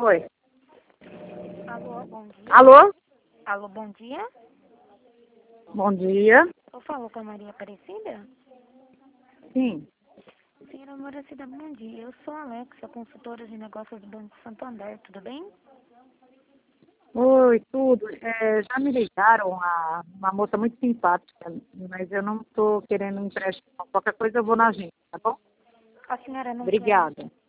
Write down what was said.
Oi. Alô, bom dia. Alô? Alô, bom dia. Bom dia. Eu falo com a Maria Aparecida? Sim. Senhora Aparecida, bom dia. Eu sou a Alexa, consultora de negócios do Banco Santander, tudo bem? Oi, tudo. Já me ligaram, uma moça muito simpática, mas eu não estou querendo um empréstimo. Qualquer coisa eu vou na agência, tá bom? A senhora não quer... Obrigada.